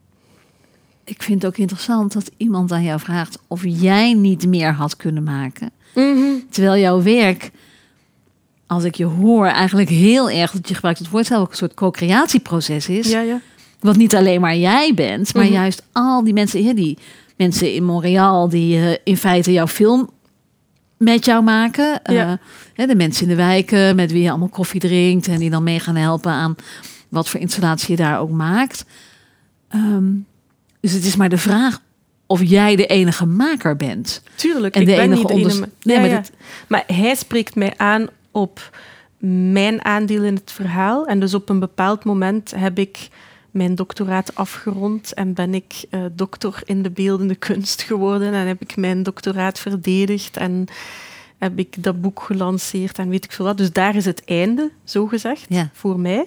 Ik vind het ook interessant dat iemand aan jou vraagt of jij niet meer had kunnen maken. Mm-hmm. Terwijl jouw werk, als ik je hoor, eigenlijk heel erg, dat je gebruikt het woord zelf, ook een soort co-creatieproces is. Ja, ja. Wat niet alleen maar jij bent, maar mm-hmm. juist al die mensen hier, die mensen in Montreal, die uh, in feite jouw film met jou maken. Ja. Uh, de mensen in de wijken met wie je allemaal koffie drinkt en die dan mee gaan helpen aan wat voor installatie je daar ook maakt. Um, Dus het is maar de vraag of jij de enige maker bent. Tuurlijk, en ik de ben enige niet de onders- enige. Nee, ja, maar, ja. dit... maar hij spreekt mij aan op mijn aandeel in het verhaal. En dus op een bepaald moment heb ik mijn doctoraat afgerond en ben ik uh, doctor in de beeldende kunst geworden en heb ik mijn doctoraat verdedigd. En heb ik dat boek gelanceerd en weet ik veel wat. Dus daar is het einde, zogezegd, Ja. voor mij.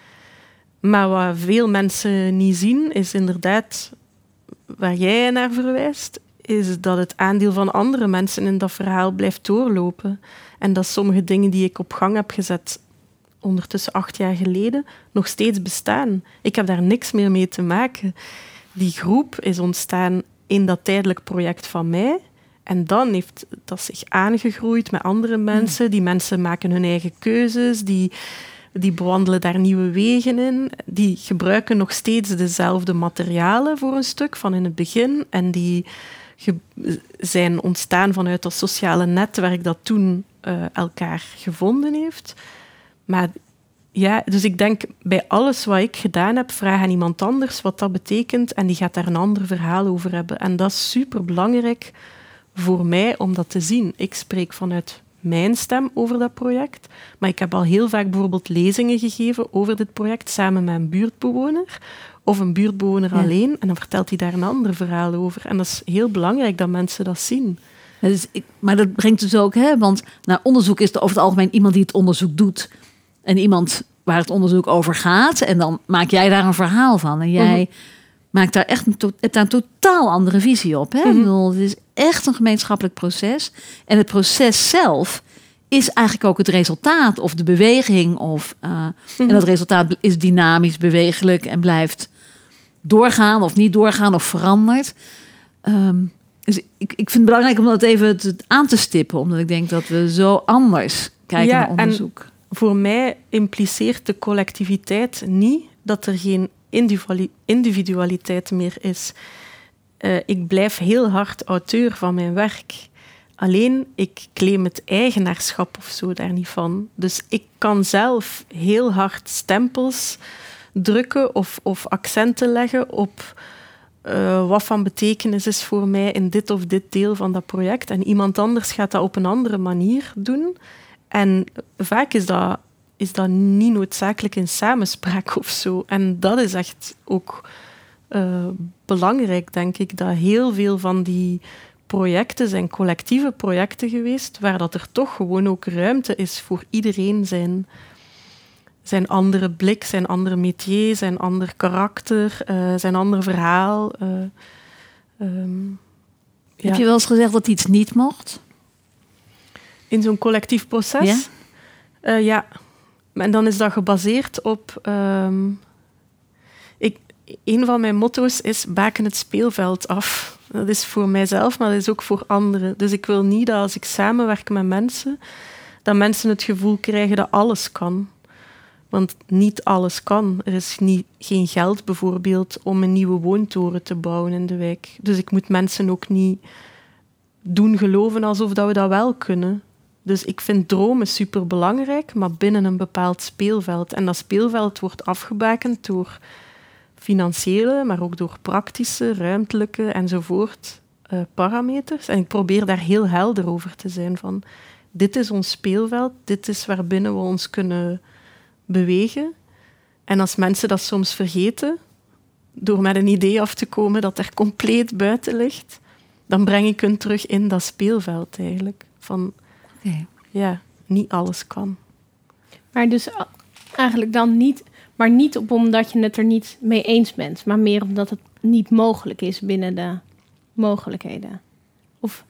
Maar wat veel mensen niet zien, is inderdaad, waar jij naar verwijst, is dat het aandeel van andere mensen in dat verhaal blijft doorlopen. En dat sommige dingen die ik op gang heb gezet, ondertussen acht jaar geleden, nog steeds bestaan. Ik heb daar niks meer mee te maken. Die groep is ontstaan in dat tijdelijk project van mij. En dan heeft dat zich aangegroeid met andere mensen. Die mensen maken hun eigen keuzes, die, die bewandelen daar nieuwe wegen in. Die gebruiken nog steeds dezelfde materialen voor een stuk van in het begin. En die ge- zijn ontstaan vanuit dat sociale netwerk dat toen uh, elkaar gevonden heeft. Maar ja, dus ik denk, bij alles wat ik gedaan heb, vraag aan iemand anders wat dat betekent en die gaat daar een ander verhaal over hebben. En dat is superbelangrijk voor mij om dat te zien. Ik spreek vanuit mijn stem over dat project, maar ik heb al heel vaak bijvoorbeeld lezingen gegeven over dit project samen met een buurtbewoner of een buurtbewoner Ja. alleen en dan vertelt hij daar een ander verhaal over. En dat is heel belangrijk dat mensen dat zien. Ja, dus ik, maar dat brengt dus ook, hè, want nou, onderzoek is over het algemeen iemand die het onderzoek doet. En iemand waar het onderzoek over gaat. En dan maak jij daar een verhaal van. En jij Mm-hmm. maakt daar echt een, to- hebt daar een totaal andere visie op. Hè? Mm-hmm. Ik bedoel, het is echt een gemeenschappelijk proces. En het proces zelf is eigenlijk ook het resultaat of de beweging. Of, uh, Mm-hmm. En dat resultaat is dynamisch, bewegelijk en blijft doorgaan of niet doorgaan of verandert. Um, dus ik, ik vind het belangrijk om dat even te- aan te stippen. Omdat ik denk dat we zo anders kijken Ja, naar en- onderzoek. Voor mij impliceert de collectiviteit niet dat er geen individuali- individualiteit meer is. Uh, ik blijf heel hard auteur van mijn werk. Alleen, ik claim het eigenaarschap of zo daar niet van. Dus ik kan zelf heel hard stempels drukken of, of accenten leggen op uh, wat van betekenis is voor mij in dit of dit deel van dat project. En iemand anders gaat dat op een andere manier doen. En vaak is dat, is dat niet noodzakelijk in samenspraak of zo. En dat is echt ook uh, belangrijk, denk ik, dat heel veel van die projecten zijn collectieve projecten geweest, waar dat er toch gewoon ook ruimte is voor iedereen zijn, zijn andere blik, zijn andere métier, zijn ander karakter, uh, zijn ander verhaal. Uh, um, ja. Heb je wel eens gezegd dat iets niet mocht? In zo'n collectief proces? Ja. Uh, ja. En dan is dat gebaseerd op... Um, ik, een van mijn motto's is baken het speelveld af. Dat is voor mijzelf, maar dat is ook voor anderen. Dus ik wil niet dat als ik samenwerk met mensen, dat mensen het gevoel krijgen dat alles kan. Want niet alles kan. Er is niet, geen geld bijvoorbeeld om een nieuwe woontoren te bouwen in de wijk. Dus ik moet mensen ook niet doen geloven alsof dat we dat wel kunnen. Dus ik vind dromen superbelangrijk, maar binnen een bepaald speelveld. En dat speelveld wordt afgebakend door financiële, maar ook door praktische, ruimtelijke enzovoort uh, parameters. En ik probeer daar heel helder over te zijn van dit is ons speelveld, dit is waarbinnen we ons kunnen bewegen. En als mensen dat soms vergeten, door met een idee af te komen dat er compleet buiten ligt, dan breng ik hun terug in dat speelveld eigenlijk. Van, okay. ja, niet alles kan. Maar dus eigenlijk dan niet, maar niet op omdat je het er niet mee eens bent, maar meer omdat het niet mogelijk is binnen de mogelijkheden. Of...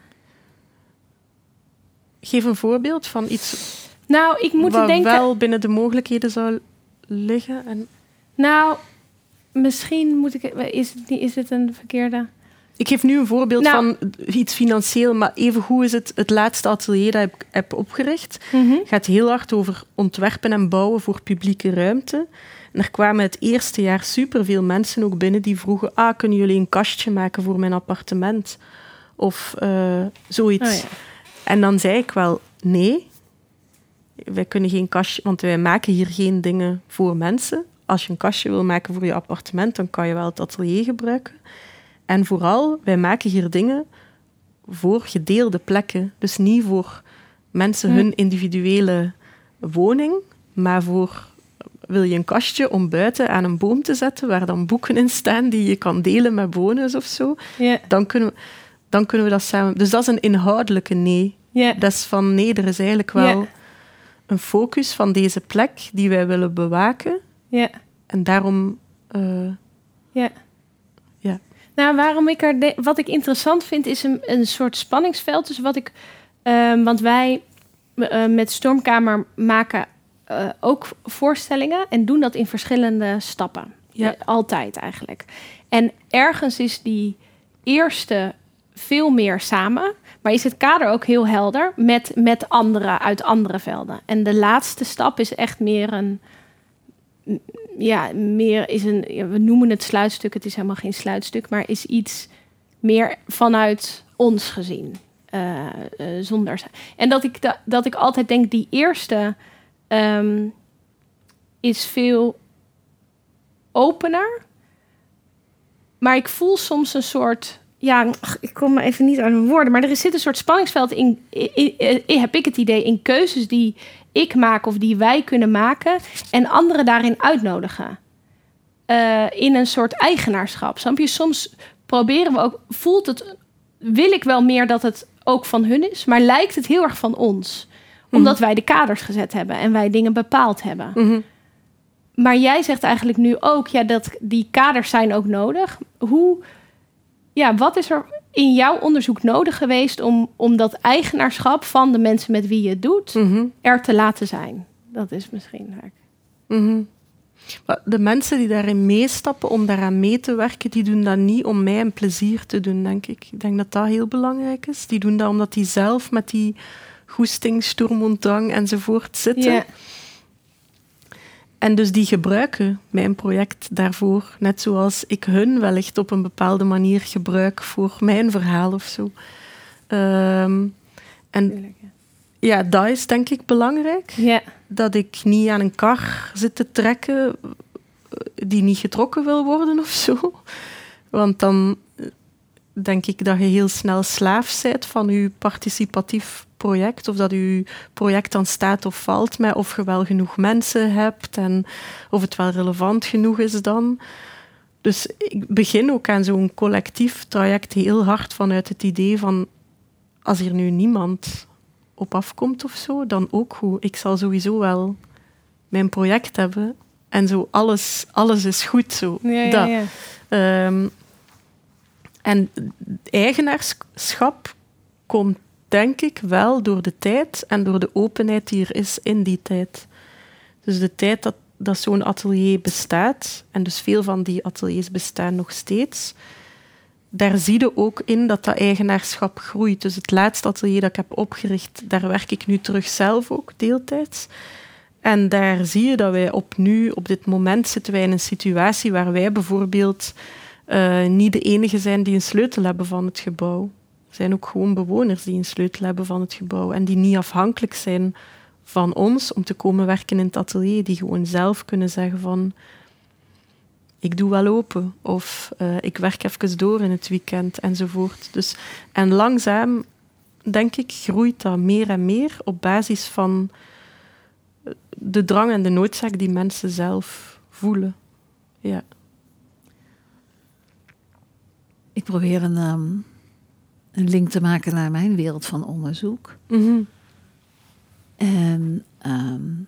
Geef een voorbeeld van iets nou, ik moet wat denken, wel binnen de mogelijkheden zou liggen. En... Nou, misschien moet ik... Is het, is het een verkeerde... Ik geef nu een voorbeeld nou, van iets financieel, maar even hoe is het het laatste atelier dat ik heb opgericht. Mm-hmm. Het gaat heel hard over ontwerpen en bouwen voor publieke ruimte. En er kwamen het eerste jaar superveel mensen ook binnen die vroegen, ah, kunnen jullie een kastje maken voor mijn appartement? Of uh, zoiets. Oh, ja. En dan zei ik wel, nee, wij kunnen geen kastje, want wij maken hier geen dingen voor mensen. Als je een kastje wil maken voor je appartement, dan kan je wel het atelier gebruiken. En vooral, wij maken hier dingen voor gedeelde plekken. Dus niet voor mensen hm. hun individuele woning, maar voor, wil je een kastje om buiten aan een boom te zetten, waar dan boeken in staan die je kan delen met bewoners of zo, yeah. dan, kunnen we, dan kunnen we dat samen... Dus dat is een inhoudelijke nee. Ja. Dat is van nee, er is eigenlijk wel Ja. een focus van deze plek die wij willen bewaken. Ja. En daarom... Uh, Ja. Ja. Nou, waarom ik er... De, wat ik interessant vind, is een, een soort spanningsveld. Dus wat ik... Uh, want wij uh, met Stormkamer maken uh, ook voorstellingen en doen dat in verschillende stappen. Ja. Uh, altijd eigenlijk. En ergens is die eerste veel meer samen, maar is het kader ook heel helder met, met anderen uit andere velden. En de laatste stap is echt meer een... Ja, meer is een... We noemen het sluitstuk, het is helemaal geen sluitstuk, maar is iets meer vanuit ons gezien. Uh, uh, zonder... En dat ik, da, dat ik altijd denk, die eerste um, is veel opener. Maar ik voel soms een soort... Ja, ach, ik kom me even niet uit mijn woorden. Maar er zit een soort spanningsveld in, in, in, in... Heb ik het idee, in keuzes die ik maak of die wij kunnen maken... en anderen daarin uitnodigen. Uh, in een soort eigenaarschap. Snap je? Soms proberen we ook... Voelt het... Wil ik wel meer dat het ook van hun is... maar lijkt het heel erg van ons. Omdat mm-hmm. wij de kaders gezet hebben... en wij dingen bepaald hebben. Mm-hmm. Maar jij zegt eigenlijk nu ook... ja, dat die kaders zijn ook nodig. Hoe... Ja, wat is er in jouw onderzoek nodig geweest... om, om dat eigenaarschap van de mensen met wie je het doet... Mm-hmm. er te laten zijn? Dat is misschien... Mm-hmm. De mensen die daarin meestappen om daaraan mee te werken... die doen dat niet om mij een plezier te doen, denk ik. Ik denk dat dat heel belangrijk is. Die doen dat omdat die zelf met die goesting, Sturm und Drang enzovoort zitten... Yeah. En dus die gebruiken mijn project daarvoor. Net zoals ik hun wellicht op een bepaalde manier gebruik voor mijn verhaal of zo. Um, en ja, dat is denk ik belangrijk. Ja. Dat ik niet aan een kar zit te trekken die niet getrokken wil worden of zo. Want dan denk ik dat je heel snel slaaf bent van je participatief project, of dat je project dan staat of valt met of je wel genoeg mensen hebt en of het wel relevant genoeg is dan. Dus ik begin ook aan zo'n collectief traject heel hard vanuit het idee van als hier nu niemand op afkomt of zo, dan ook goed. Ik zal sowieso wel mijn project hebben en zo alles, alles is goed zo. Ja, ja, ja. Dat. Um, en eigenaarschap komt denk ik wel door de tijd en door de openheid die er is in die tijd. Dus de tijd dat, dat zo'n atelier bestaat, en dus veel van die ateliers bestaan nog steeds, daar zie je ook in dat dat eigenaarschap groeit. Dus het laatste atelier dat ik heb opgericht, daar werk ik nu terug zelf ook deeltijds. En daar zie je dat wij op nu, op dit moment, zitten wij in een situatie waar wij bijvoorbeeld uh, niet de enige zijn die een sleutel hebben van het gebouw. Er zijn ook gewoon bewoners die een sleutel hebben van het gebouw en die niet afhankelijk zijn van ons om te komen werken in het atelier, die gewoon zelf kunnen zeggen van ik doe wel open of uh, ik werk even door in het weekend enzovoort. Dus, en langzaam, denk ik, groeit dat meer en meer op basis van de drang en de noodzaak die mensen zelf voelen. Ja. Ik probeer een... Um... een link te maken naar mijn wereld van onderzoek. Mm-hmm. En um,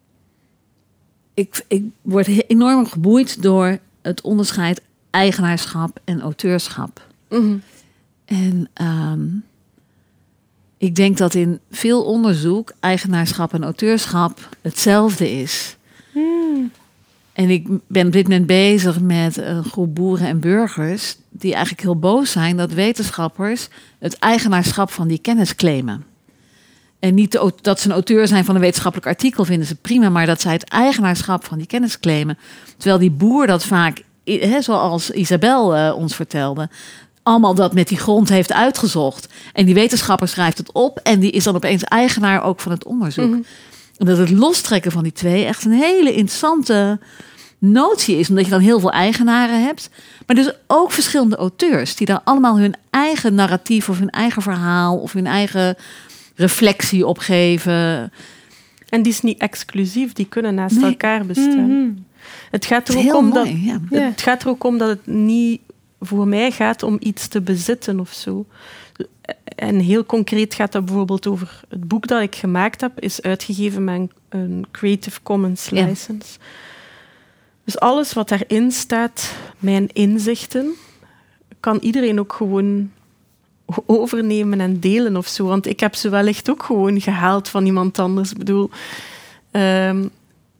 ik, ik word enorm geboeid door het onderscheid eigenaarschap en auteurschap. Mm-hmm. En um, ik denk dat in veel onderzoek eigenaarschap en auteurschap hetzelfde is. Mm. En ik ben op dit moment bezig met een groep boeren en burgers die eigenlijk heel boos zijn dat wetenschappers het eigenaarschap van die kennis claimen. En niet de, dat ze een auteur zijn van een wetenschappelijk artikel, vinden ze prima, maar dat zij het eigenaarschap van die kennis claimen. Terwijl die boer dat vaak, he, zoals Isabel uh, ons vertelde, allemaal dat met die grond heeft uitgezocht. En die wetenschapper schrijft het op en die is dan opeens eigenaar ook van het onderzoek. Mm-hmm. En dat het lostrekken van die twee echt een hele interessante notie is, omdat je dan heel veel eigenaren hebt. Maar dus ook verschillende auteurs die daar allemaal hun eigen narratief of hun eigen verhaal of hun eigen reflectie op geven. En die is niet exclusief, die kunnen naast nee. elkaar bestaan. Mm-hmm. Het gaat er ook om mooi, dat ja. het gaat er ook om dat het niet voor mij gaat om iets te bezitten of zo. En heel concreet gaat dat bijvoorbeeld over het boek dat ik gemaakt heb, is uitgegeven met een, een Creative Commons license. Ja. Dus alles wat daarin staat, mijn inzichten, kan iedereen ook gewoon overnemen en delen of zo. Want ik heb ze wellicht ook gewoon gehaald van iemand anders. Ik bedoel, um,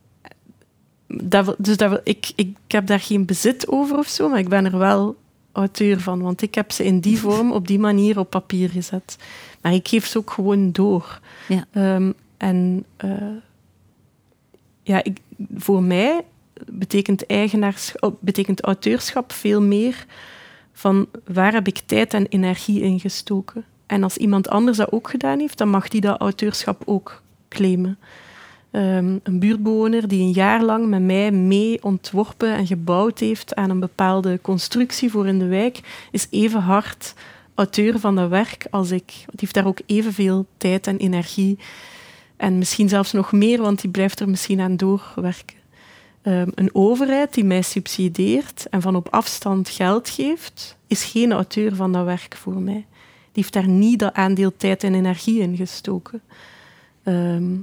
dat, dus dat, ik, ik heb daar geen bezit over of zo, maar ik ben er wel auteur van, want ik heb ze in die vorm, op die manier op papier gezet. Maar ik geef ze ook gewoon door. Ja. Um, en uh, ja, ik, voor mij betekent eigenaarschap, betekent auteurschap veel meer van waar heb ik tijd en energie in gestoken. En als iemand anders dat ook gedaan heeft, dan mag die dat auteurschap ook claimen. Um, een buurtbewoner die een jaar lang met mij mee ontworpen en gebouwd heeft aan een bepaalde constructie voor in de wijk, is even hard auteur van dat werk als ik. Die heeft daar ook evenveel tijd en energie. En misschien zelfs nog meer, want die blijft er misschien aan doorwerken. Um, een overheid die mij subsidieert en van op afstand geld geeft, is geen auteur van dat werk voor mij. Die heeft daar niet dat aandeel tijd en energie in gestoken. Um,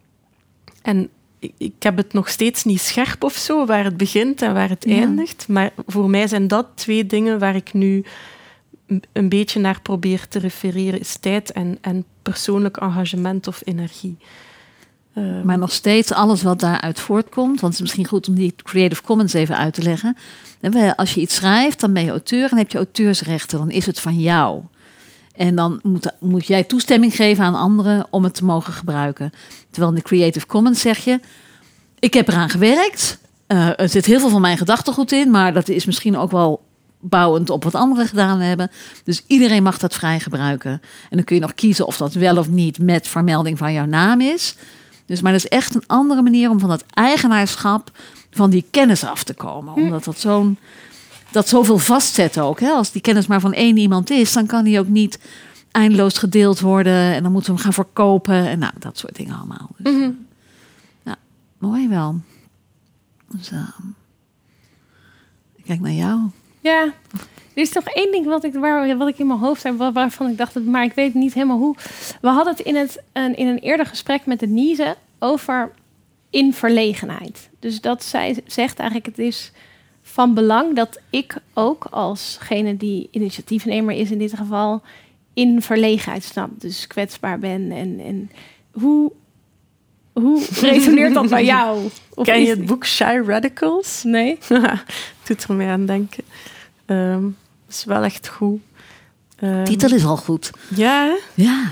En ik, ik heb het nog steeds niet scherp of zo, waar het begint en waar het ja. eindigt. Maar voor mij zijn dat twee dingen waar ik nu een beetje naar probeer te refereren. Is tijd en, en persoonlijk engagement of energie. Uh, maar nog steeds alles wat daaruit voortkomt. Want het is misschien goed om die Creative Commons even uit te leggen. Als je iets schrijft, dan ben je auteur en heb je auteursrechten. Dan is het van jou. En dan moet, moet jij toestemming geven aan anderen om het te mogen gebruiken. Terwijl in de Creative Commons zeg je, ik heb eraan gewerkt. Uh, er zit heel veel van mijn gedachtegoed in, maar dat is misschien ook wel bouwend op wat anderen gedaan hebben. Dus iedereen mag dat vrij gebruiken. En dan kun je nog kiezen of dat wel of niet met vermelding van jouw naam is. Dus, maar dat is echt een andere manier om van dat eigenaarschap van die kennis af te komen. Omdat dat zo'n... dat zoveel vastzet ook. Hè? Als die kennis maar van één iemand is, dan kan die ook niet eindeloos gedeeld worden. En dan moeten we hem gaan verkopen. En nou, dat soort dingen allemaal. Dus, mm-hmm. Nou, mooi wel. Dus, uh, ik kijk naar jou. Ja, er is toch één ding wat ik, waar, wat ik in mijn hoofd heb, waar, waarvan ik dacht, dat, maar ik weet niet helemaal hoe. We hadden het in, het, een, in een eerder gesprek met Denise over in verlegenheid. Dus dat zij zegt eigenlijk, het is van belang dat ik ook alsgene die initiatiefnemer is in dit geval in verlegenheid snap. Dus kwetsbaar ben. En, en hoe, hoe resoneert dat bij jou? Of ken je het boek Shy Radicals? Nee. Doet er mij aan denken. Um, is wel echt goed. Um, titel is al goed. Ja. Ja.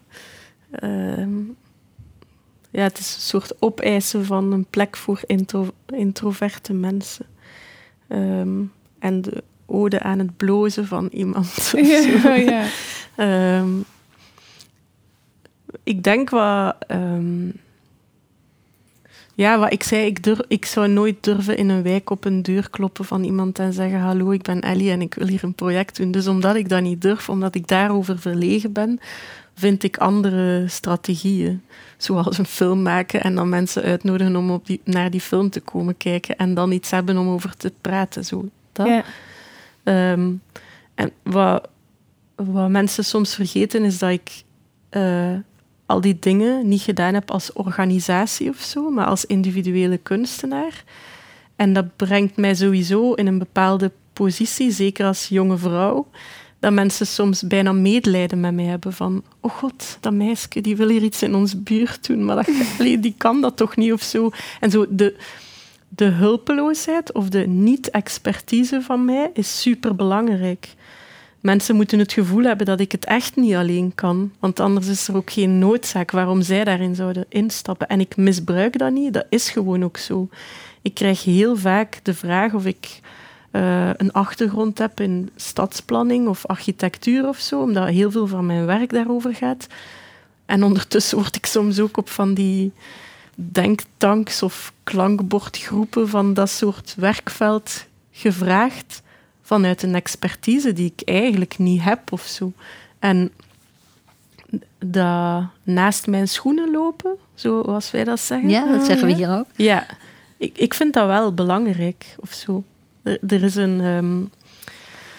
um, ja, het is een soort opeisen van een plek voor intro, introverte mensen. Um, en de ode aan het blozen van iemand. Ja, ja. Um, ik denk wat... Um, ja, wat ik zei, ik, durf, ik zou nooit durven in een wijk op een deur kloppen van iemand en zeggen, hallo, ik ben Ellie en ik wil hier een project doen. Dus omdat ik dat niet durf, omdat ik daarover verlegen ben, vind ik andere strategieën. Zoals een film maken en dan mensen uitnodigen om op die, naar die film te komen kijken en dan iets hebben om over te praten. Zo. Dat. Ja. Um, en wat, wat mensen soms vergeten is dat ik uh, al die dingen niet gedaan heb als organisatie of zo, maar als individuele kunstenaar. En dat brengt mij sowieso in een bepaalde positie, zeker als jonge vrouw, dat mensen soms bijna medelijden met mij hebben van, oh god, dat meisje die wil hier iets in onze buurt doen, maar dat, allee, die kan dat toch niet of zo. En zo de, de hulpeloosheid of de niet-expertise van mij is superbelangrijk. Mensen moeten het gevoel hebben dat ik het echt niet alleen kan, want anders is er ook geen noodzaak waarom zij daarin zouden instappen. En ik misbruik dat niet, dat is gewoon ook zo. Ik krijg heel vaak de vraag of ik Uh, een achtergrond heb in stadsplanning of architectuur of zo, omdat heel veel van mijn werk daarover gaat. En ondertussen word ik soms ook op van die denktanks of klankbordgroepen van dat soort werkveld gevraagd vanuit een expertise die ik eigenlijk niet heb of zo. En dat naast mijn schoenen lopen, zoals wij dat zeggen. Ja, dat zeggen we hier ook. Ja, ik, ik vind dat wel belangrijk of zo. Er, er is een... Um,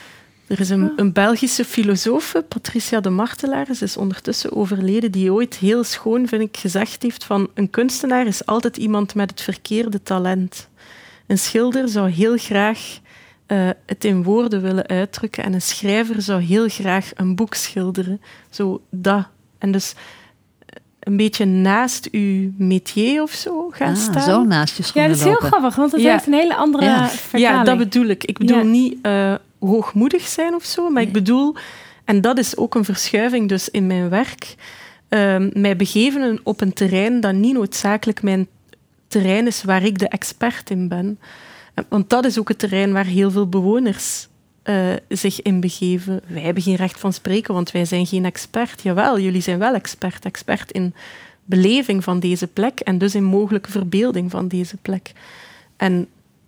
Er is een, een Belgische filosofe, Patricia de Martelaar, ze is ondertussen overleden, die ooit heel schoon, vind ik, gezegd heeft van een kunstenaar is altijd iemand met het verkeerde talent. Een schilder zou heel graag uh, het in woorden willen uitdrukken en een schrijver zou heel graag een boek schilderen. Zo dat. En dus een beetje naast uw métier of zo gaan Ah, staan. zo naast je Ja, schoenen dat is heel lopen. grappig, want het Ja. heeft een hele andere Ja. vertaling. Ja, dat bedoel ik. Ik bedoel Ja. niet uh, hoogmoedig zijn of zo, maar Nee. ik bedoel, en dat is ook een verschuiving dus in mijn werk, um, mij begeven op een terrein dat niet noodzakelijk mijn terrein is waar ik de expert in ben. Want dat is ook het terrein waar heel veel bewoners uh, zich in begeven. Wij hebben geen recht van spreken, want wij zijn geen expert. Jawel, jullie zijn wel expert. Expert in beleving van deze plek en dus in mogelijke verbeelding van deze plek. En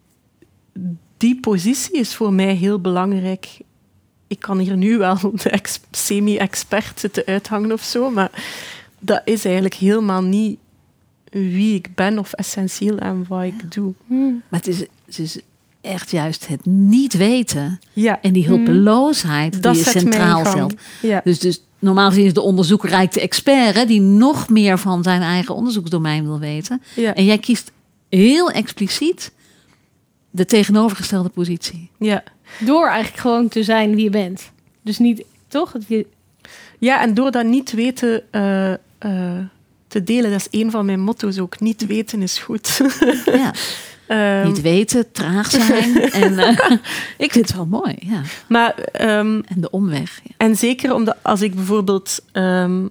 die positie is voor mij heel belangrijk. Ik kan hier nu wel de ex- semi-expert zitten uithangen of zo, maar dat is eigenlijk helemaal niet wie ik ben of essentieel aan wat ik doe. Hmm. Maar het is, het is echt juist het niet weten Ja, en die hulpeloosheid dat die je zet mij in centraal gang. stelt. Ja. Dus, dus normaal gezien is de onderzoeker rijk de expert, hè, die nog meer van zijn eigen onderzoeksdomein wil weten. Ja. En jij kiest heel expliciet de tegenovergestelde positie. Ja. Door eigenlijk gewoon te zijn wie je bent. Dus niet, toch? Dat je, ja, en door dat niet weten uh, uh, te delen, dat is een van mijn motto's ook. Niet weten is goed. Ja. um, Niet weten, traag zijn. en uh, ik vind het wel mooi, ja. maar, um, En de omweg. Ja. en zeker omdat als ik bijvoorbeeld... Um,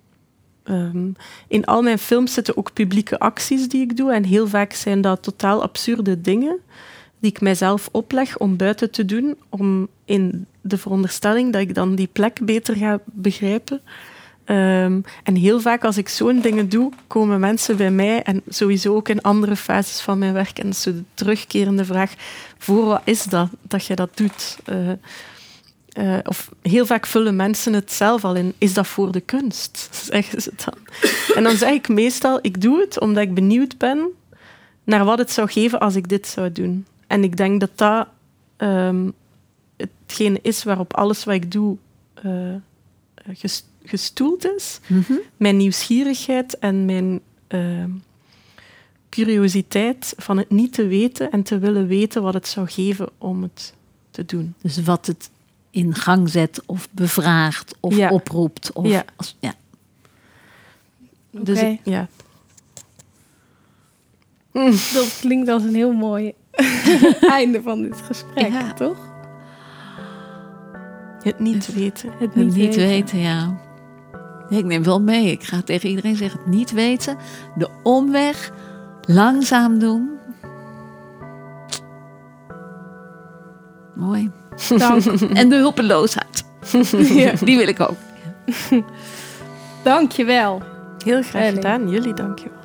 um, in al mijn films zitten ook publieke acties die ik doe. En heel vaak zijn dat totaal absurde dingen die ik mijzelf opleg om buiten te doen, om in de veronderstelling dat ik dan die plek beter ga begrijpen. Um, en heel vaak als ik zo'n dingen doe, komen mensen bij mij, en sowieso ook in andere fases van mijn werk, en dat is zo de terugkerende vraag, voor wat is dat, dat je dat doet? Uh, uh, of heel vaak vullen mensen het zelf al in, is dat voor de kunst? Zeggen ze dan. En dan zeg ik meestal, ik doe het omdat ik benieuwd ben naar wat het zou geven als ik dit zou doen. En ik denk dat dat um, hetgene is waarop alles wat ik doe uh, gest- gestoeld is. Mm-hmm. Mijn nieuwsgierigheid en mijn uh, curiositeit van het niet te weten en te willen weten wat het zou geven om het te doen. Dus wat het in gang zet of bevraagt of ja. oproept. Of Ja. Als, ja. Dus okay. ik, ja. Dat klinkt als een heel mooi einde van dit gesprek, Ja. toch? Het niet weten. Het Het niet, niet weten, weten. ja. Ja. Ik neem wel mee. Ik ga tegen iedereen zeggen, het niet weten. De omweg. Langzaam doen. Mooi. Dank. En de hulpeloosheid. Ja. Die wil ik ook. Dank je wel. Heel graag Ellie. gedaan. Jullie dank je wel.